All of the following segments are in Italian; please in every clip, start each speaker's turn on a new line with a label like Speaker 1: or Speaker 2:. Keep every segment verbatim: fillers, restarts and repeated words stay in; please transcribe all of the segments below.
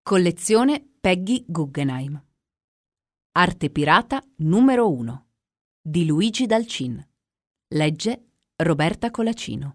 Speaker 1: Collezione Peggy Guggenheim. Arte pirata numero uno di Luigi Dalcin. Legge Roberta Colacino.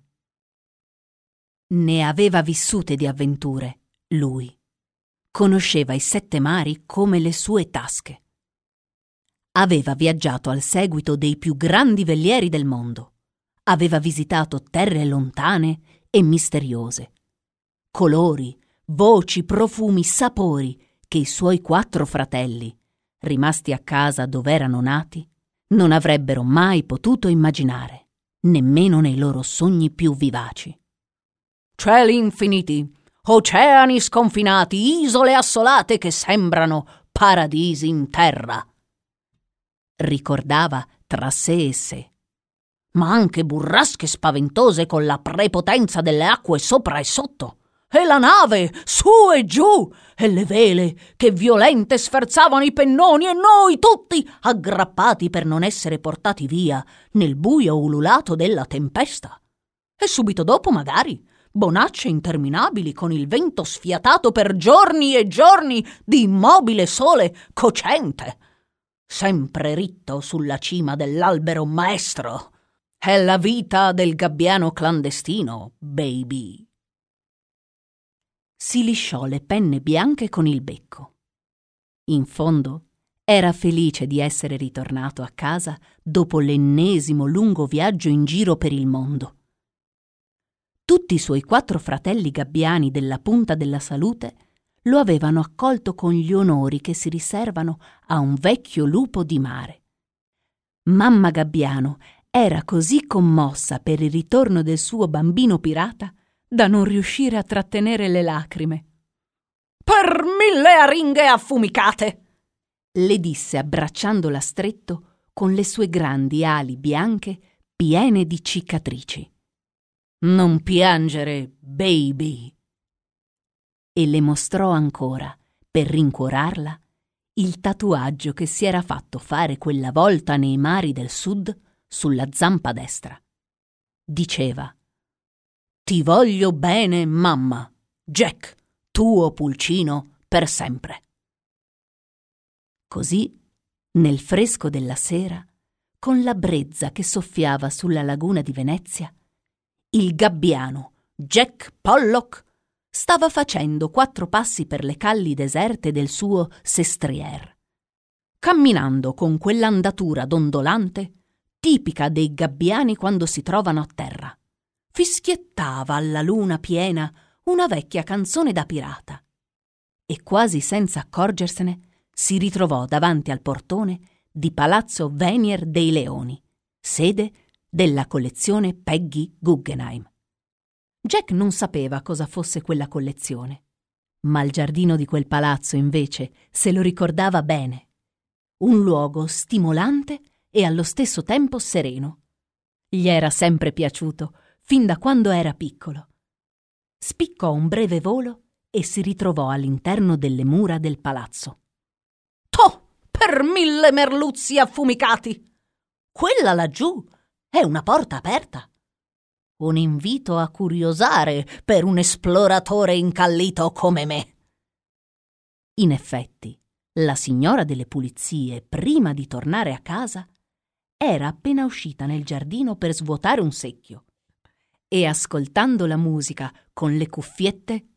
Speaker 1: Ne aveva vissute di avventure, lui. Conosceva i sette mari come le sue tasche. Aveva viaggiato al seguito dei più grandi velieri del mondo. Aveva visitato terre lontane e misteriose. Colori, voci, profumi, sapori che i suoi quattro fratelli, rimasti a casa dove erano nati, non avrebbero mai potuto immaginare, nemmeno nei loro sogni più vivaci. Cieli infiniti, oceani sconfinati, isole assolate che sembrano paradisi in terra. Ricordava tra sé e sé, ma anche burrasche spaventose con la prepotenza delle acque sopra e sotto, e la nave su e giù, e le vele che violente sferzavano i pennoni, e noi tutti aggrappati per non essere portati via nel buio ululato della tempesta. E subito dopo, magari, bonacce interminabili con il vento sfiatato per giorni e giorni di immobile sole cocente, sempre ritto sulla cima dell'albero maestro. È la vita del gabbiano clandestino, baby. Si lisciò le penne bianche con il becco. In fondo era felice di essere ritornato a casa dopo l'ennesimo lungo viaggio in giro per il mondo. Tutti i suoi quattro fratelli gabbiani della Punta della Salute lo avevano accolto con gli onori che si riservano a un vecchio lupo di mare. Mamma Gabbiano era così commossa per il ritorno del suo bambino pirata da non riuscire a trattenere le lacrime. «Per mille aringhe affumicate!» le disse abbracciandola stretto con le sue grandi ali bianche piene di cicatrici. «Non piangere, baby!» E le mostrò ancora, per rincuorarla, il tatuaggio che si era fatto fare quella volta nei mari del sud sulla zampa destra. Diceva: «Ti voglio bene, mamma. Jack, tuo pulcino per sempre». Così, nel fresco della sera, con la brezza che soffiava sulla laguna di Venezia, il gabbiano Jack Pollock stava facendo quattro passi per le calli deserte del suo sestriere, camminando con quell'andatura dondolante tipica dei gabbiani quando si trovano a terra. Fischiettava alla luna piena una vecchia canzone da pirata e quasi senza accorgersene si ritrovò davanti al portone di Palazzo Venier dei Leoni, sede della collezione Peggy Guggenheim. Jack non sapeva cosa fosse quella collezione, ma il giardino di quel palazzo invece se lo ricordava bene. Un luogo stimolante e allo stesso tempo sereno. Gli era sempre piaciuto fin da quando era piccolo. Spiccò un breve volo e si ritrovò all'interno delle mura del palazzo. «Toh, per mille merluzzi affumicati! Quella laggiù è una porta aperta. Un invito a curiosare per un esploratore incallito come me». In effetti, la signora delle pulizie, prima di tornare a casa, era appena uscita nel giardino per svuotare un secchio e, ascoltando la musica con le cuffiette,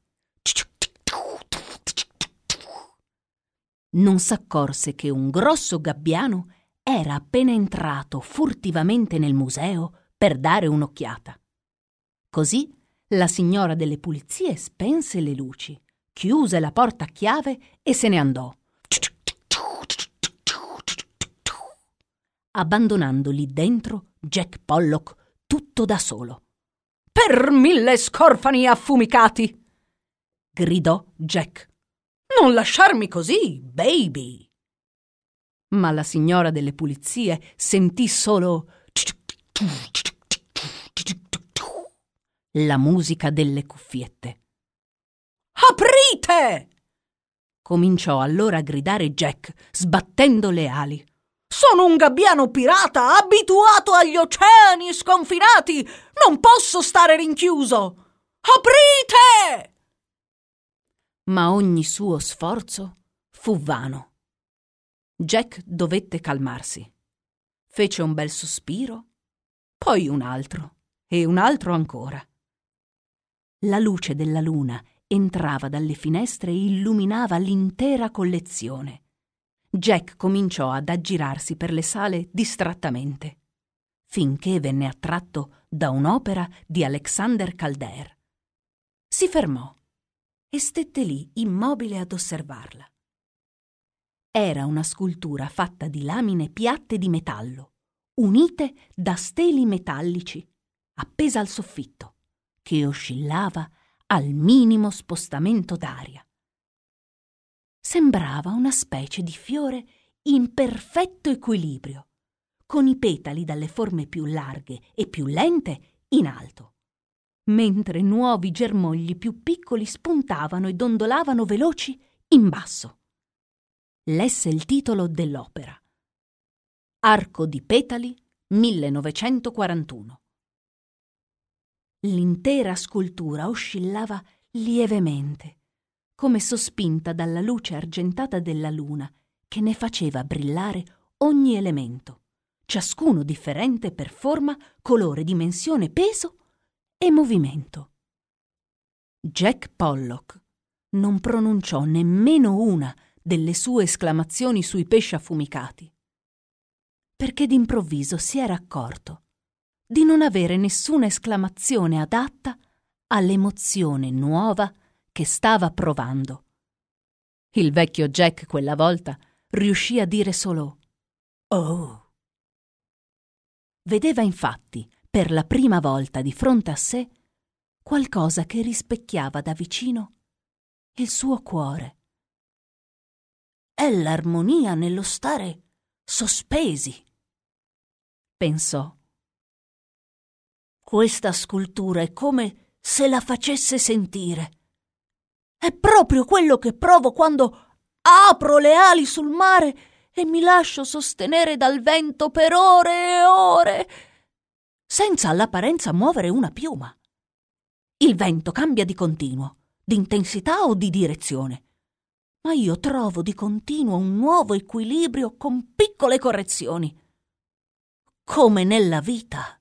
Speaker 1: non s'accorse che un grosso gabbiano era appena entrato furtivamente nel museo per dare un'occhiata. Così la signora delle pulizie spense le luci, chiuse la porta a chiave e se ne andò, abbandonando lì dentro Jack Pollock tutto da solo. «Per mille scorfani affumicati!» gridò Jack. «Non lasciarmi così, baby!» Ma la signora delle pulizie sentì solo la musica delle cuffiette. «Aprite!» cominciò allora a gridare Jack, sbattendo le ali. «Sono un gabbiano pirata abituato agli oceani sconfinati! Non posso stare rinchiuso! Aprite!» ma ogni suo sforzo fu vano. Jack dovette calmarsi. Fece un bel sospiro, poi un altro e un altro ancora. La luce della luna entrava dalle finestre e illuminava l'intera collezione. Jack cominciò ad aggirarsi per le sale distrattamente, finché venne attratto da un'opera di Alexander Calder. Si fermò e stette lì immobile ad osservarla. Era una scultura fatta di lamine piatte di metallo, unite da steli metallici, appesa al soffitto, che oscillava al minimo spostamento d'aria. Sembrava una specie di fiore in perfetto equilibrio, con i petali dalle forme più larghe e più lente in alto, mentre nuovi germogli più piccoli spuntavano e dondolavano veloci in basso. Lesse il titolo dell'opera: Arco di petali millenovecentoquarantuno. L'intera scultura oscillava lievemente, come sospinta dalla luce argentata della luna, che ne faceva brillare ogni elemento, ciascuno differente per forma, colore, dimensione, peso e movimento. Jack Pollock non pronunciò nemmeno una delle sue esclamazioni sui pesci affumicati, perché d'improvviso si era accorto di non avere nessuna esclamazione adatta all'emozione nuova che stava provando. Il vecchio Jack quella volta riuscì a dire solo «Oh!». Vedeva infatti, per la prima volta di fronte a sé, qualcosa che rispecchiava da vicino il suo cuore. «È l'armonia nello stare sospesi», pensò. «Questa scultura è come se la facesse sentire. È proprio quello che provo quando apro le ali sul mare e mi lascio sostenere dal vento per ore e ore, senza all'apparenza muovere una piuma. Il vento cambia di continuo, di intensità o di direzione, ma io trovo di continuo un nuovo equilibrio con piccole correzioni, come nella vita».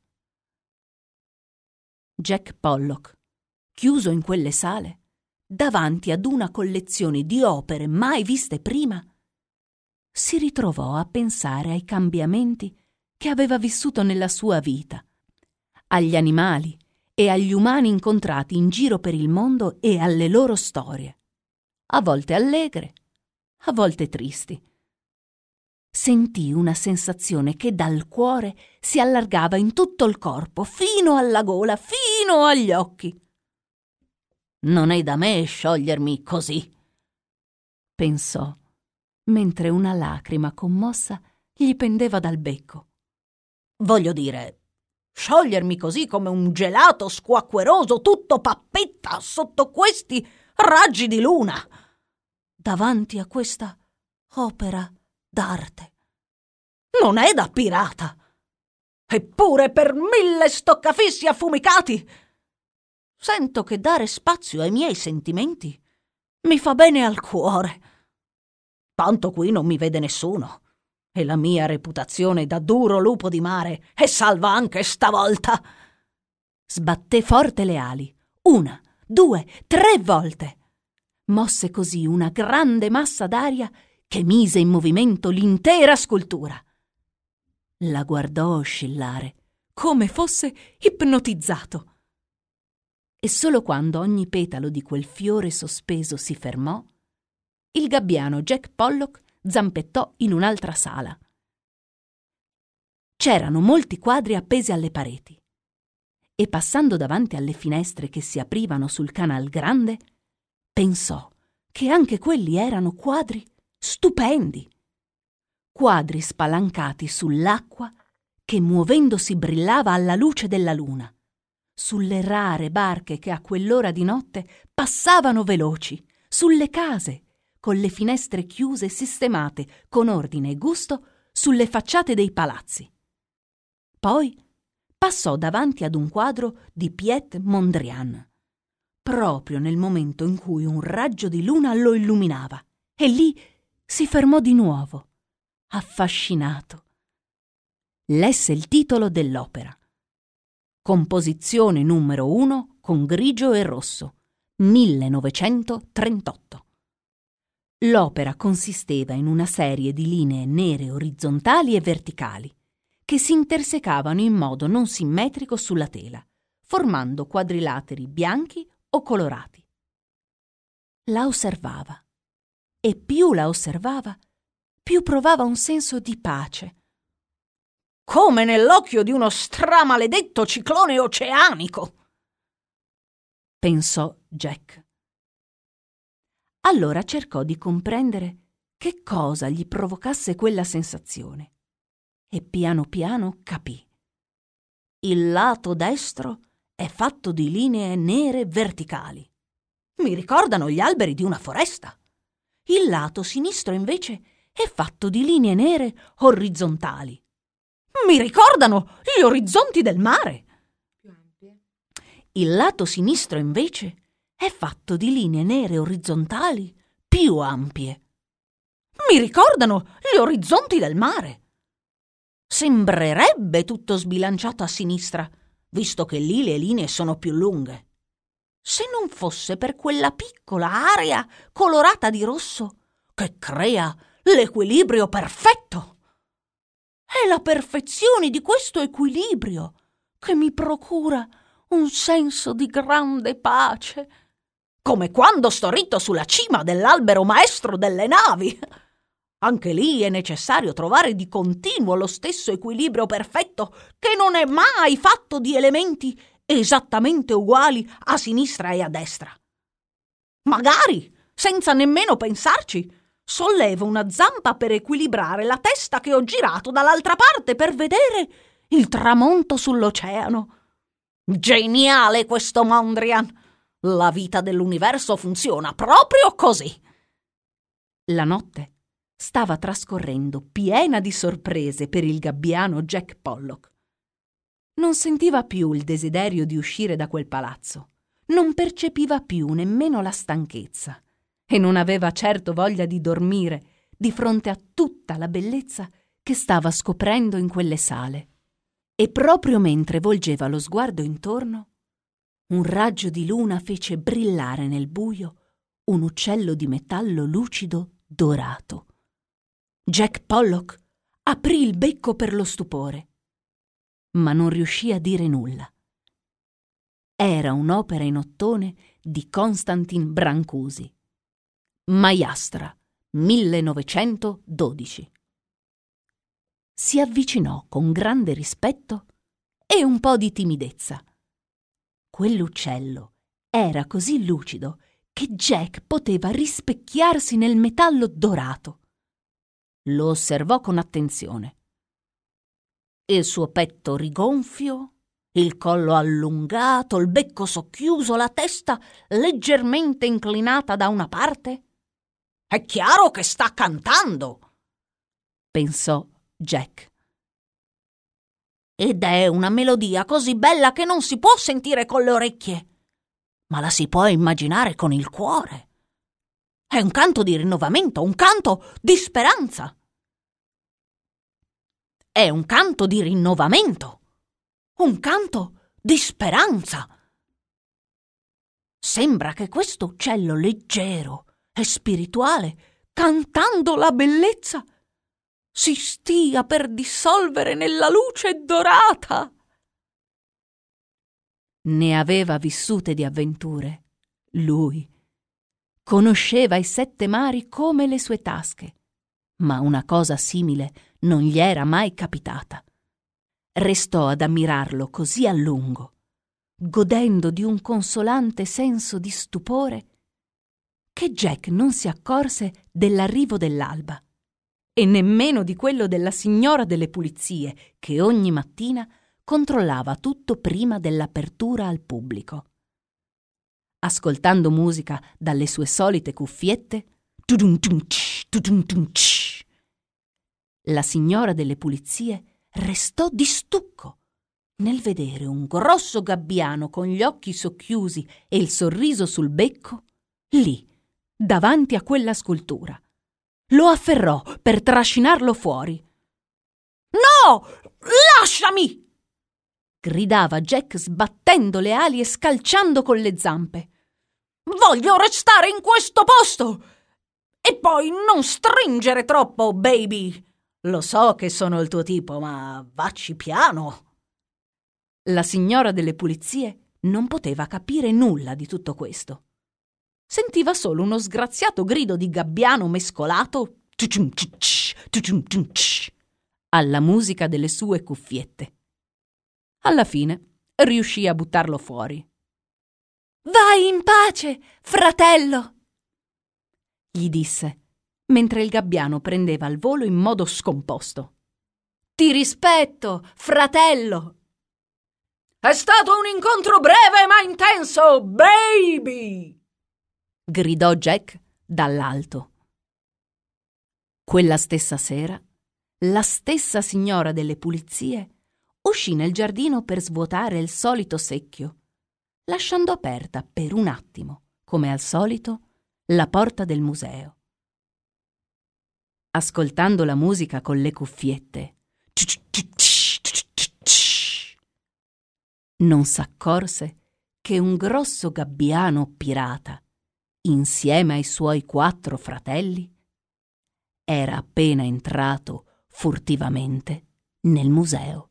Speaker 1: Jack Pollock, chiuso in quelle sale, davanti ad una collezione di opere mai viste prima, si ritrovò a pensare ai cambiamenti che aveva vissuto nella sua vita, agli animali e agli umani incontrati in giro per il mondo e alle loro storie, a volte allegre, a volte tristi. Sentì una sensazione che dal cuore si allargava in tutto il corpo, fino alla gola, fino agli occhi. «Non è da me sciogliermi così», pensò, mentre una lacrima commossa gli pendeva dal becco. «Voglio dire, sciogliermi così come un gelato squacqueroso, tutto pappetta, sotto questi raggi di luna, davanti a questa opera d'arte. Non è da pirata. Eppure per mille stoccafissi affumicati sento che dare spazio ai miei sentimenti mi fa bene al cuore. Tanto qui non mi vede nessuno e la mia reputazione da duro lupo di mare è salva anche stavolta». Sbatté forte le ali, una, due, tre volte. Mosse così una grande massa d'aria che mise in movimento l'intera scultura. La guardò oscillare, come fosse ipnotizzato. E solo quando ogni petalo di quel fiore sospeso si fermò, il gabbiano Jack Pollock zampettò in un'altra sala. C'erano molti quadri appesi alle pareti, e passando davanti alle finestre che si aprivano sul Canal Grande, pensò che anche quelli erano quadri stupendi, quadri spalancati sull'acqua che muovendosi brillava alla luce della luna, sulle rare barche che a quell'ora di notte passavano veloci, sulle case con le finestre chiuse e sistemate con ordine e gusto sulle facciate dei palazzi. Poi passò davanti ad un quadro di Piet Mondrian, proprio nel momento in cui un raggio di luna lo illuminava, e lì si fermò di nuovo, affascinato. Lesse il titolo dell'opera. Composizione numero uno con grigio e rosso, millenovecentotrentotto. L'opera consisteva in una serie di linee nere orizzontali e verticali che si intersecavano in modo non simmetrico sulla tela, formando quadrilateri bianchi o colorati. La osservava, e più la osservava, più provava un senso di pace. Come nell'occhio di uno stramaledetto ciclone oceanico, pensò Jack. Allora cercò di comprendere che cosa gli provocasse quella sensazione e piano piano capì. Il lato destro è fatto di linee nere verticali. Mi ricordano gli alberi di una foresta. Il lato sinistro invece è fatto di linee nere orizzontali. Mi ricordano gli orizzonti del mare. Il lato sinistro invece è fatto di linee nere orizzontali più ampie. Mi ricordano gli orizzonti del mare. Sembrerebbe tutto sbilanciato a sinistra, visto che lì le linee sono più lunghe. Se non fosse per quella piccola area colorata di rosso che crea l'equilibrio perfetto. È la perfezione di questo equilibrio che mi procura un senso di grande pace, come quando sto ritto sulla cima dell'albero maestro delle navi. Anche lì è necessario trovare di continuo lo stesso equilibrio perfetto che non è mai fatto di elementi esattamente uguali a sinistra e a destra. Magari, senza nemmeno pensarci, sollevo una zampa per equilibrare la testa che ho girato dall'altra parte per vedere il tramonto sull'oceano. Geniale questo Mondrian! La vita dell'universo funziona proprio così. La notte stava trascorrendo piena di sorprese per il gabbiano Jack Pollock. Non sentiva più il desiderio di uscire da quel palazzo, non percepiva più nemmeno la stanchezza e non aveva certo voglia di dormire di fronte a tutta la bellezza che stava scoprendo in quelle sale. E proprio mentre volgeva lo sguardo intorno, un raggio di luna fece brillare nel buio un uccello di metallo lucido dorato. Jack Pollock aprì il becco per lo stupore, ma non riuscì a dire nulla. Era un'opera in ottone di Konstantin Brancusi. Maiastra, millenovecentododici. Si avvicinò con grande rispetto e un po' di timidezza. Quell'uccello era così lucido che Jack poteva rispecchiarsi nel metallo dorato. Lo osservò con attenzione. Il suo petto rigonfio, il collo allungato, il becco socchiuso, la testa leggermente inclinata da una parte. È chiaro che sta cantando, pensò Jack. Ed è una melodia così bella che non si può sentire con le orecchie, ma la si può immaginare con il cuore. È un canto di rinnovamento, un canto di speranza. È un canto di rinnovamento, un canto di speranza. Sembra che questo uccello leggero e spirituale, cantando la bellezza, si stia per dissolvere nella luce dorata. Ne aveva vissute di avventure, lui. Conosceva i sette mari come le sue tasche, ma una cosa simile non gli era mai capitata. Restò ad ammirarlo così a lungo, godendo di un consolante senso di stupore, che Jack non si accorse dell'arrivo dell'alba e nemmeno di quello della signora delle pulizie che ogni mattina controllava tutto prima dell'apertura al pubblico. Ascoltando musica dalle sue solite cuffiette, tudum-tum-tsh, tudum-tum-tsh, la signora delle pulizie restò di stucco. nel vedere un grosso gabbiano con gli occhi socchiusi e il sorriso sul becco, lì, davanti a quella scultura. Lo afferrò per trascinarlo fuori. «No! Lasciami!» gridava Jack sbattendo le ali e scalciando con le zampe. «Voglio restare in questo posto! E poi non stringere troppo, baby! Lo so che sono il tuo tipo, ma vacci piano!» La signora delle pulizie non poteva capire nulla di tutto questo. Sentiva solo uno sgraziato grido di gabbiano mescolato alla musica delle sue cuffiette. Alla fine riuscì a buttarlo fuori. «Vai in pace, fratello!» gli disse, mentre il gabbiano prendeva il volo in modo scomposto. «Ti rispetto, fratello!» «È stato un incontro breve ma intenso, baby!» gridò Jack dall'alto. Quella stessa sera, la stessa signora delle pulizie uscì nel giardino per svuotare il solito secchio, lasciando aperta per un attimo, come al solito, la porta del museo. Ascoltando la musica con le cuffiette, non s'accorse che un grosso gabbiano pirata, insieme ai suoi quattro fratelli, era appena entrato furtivamente nel museo.